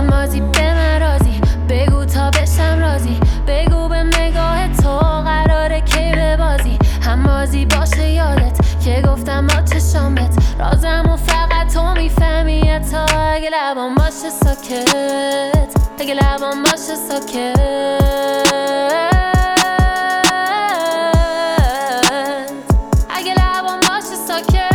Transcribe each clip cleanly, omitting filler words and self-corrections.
همازی به من رازی، بگو تا بشم رازی، بگو به نگاه تو قراره کی ببازی. همازی باشه یادت که گفتم با چشامت رازمو فقط تو میفهمی. تا اگه لبام باشه ساکت، اگه لبام باشه ساکت، اگه لبام باشه ساکت.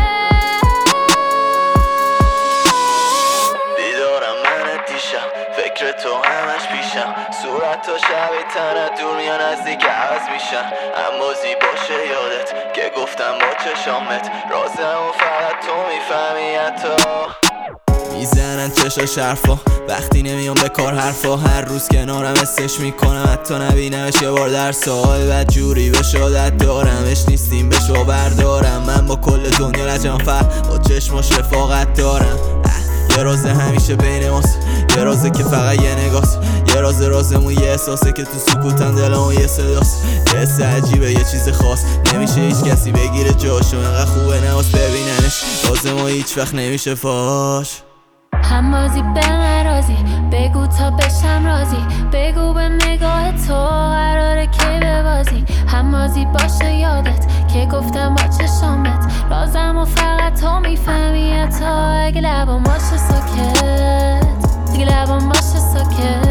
بیدارم من دیشم، فکر تو همش پیشم، صورت تا شب تنت دور میان نزدیک عوض میشن. اما باشه یادت که گفتم با چشامت رازمو فقط تو میفهمی. حتی میزنن چشاش حرفا وقتی نمیام به کار حرفا، هر روز کنارم استش میکنم حتی نبینمش یه بار در سال. بد جوری به شادت دارمش نیستیم بشو بردارم، من با کل دنیا لجم با چشماش رفاقت دارم. یه راز همیشه بین ماست، یه رازه که فقط یه نگاست، یه رازمون یه احساسه که تو سکوتن دلمون یه صداست. یه حس عجیبه یه چیز خاص، نمیشه هیچ کسی بگیره جاشو، انقدر خوبه نواز ببیننش، رازمون هیچ وقت نمیشه فاش. همازی به من رازی، بگو تا بشم رازی، بگو به نگاه تو قراره کی ببازی. همازی باشه یادت که گفتم با چشامت رازمو فقط تو میفهمی. تا اگه لبام باشه ساکت، اگه لبام باشه ساکت،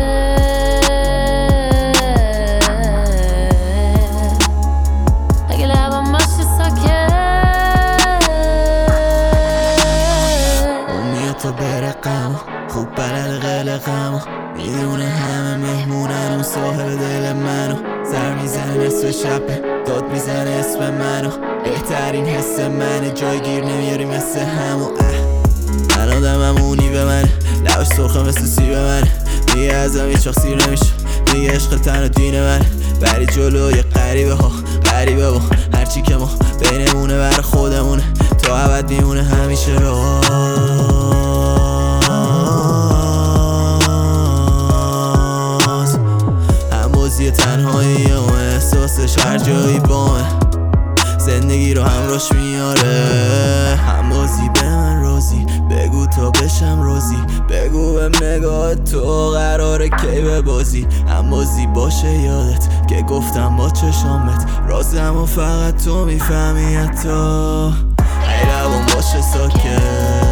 اگه لبام باشه ساکت. تو برقم خوب بلد قلقم، میدونه همه مهمونن اون صاحب دل منو. سر میزنه نصف شب داد میزنه اسم منو، بهترین حس منه جایگیر نمیاری مثل همو. من آدممونی به من لبش سرخه مثل سیب من، میگه ازم هیچ وقت سیر نمیشه، میگه عشق تن و دین من. بری جلوی غریبه ها غریبه با هرچی که ما بینمونه بر خودمونه، تا ابد میمونه همیشه راز. همازی تنهایی و احساسش هر جایی بامه، زندگی رو همراش میاره. همازی به من رازی، بگو تا بشم رازی، بگو به نگاه تو قراره کی ببازی. همازی باشه یادت که گفتم با چشامت رازمو فقط تو میفهمی. حتی ای لبام باشه ساکت.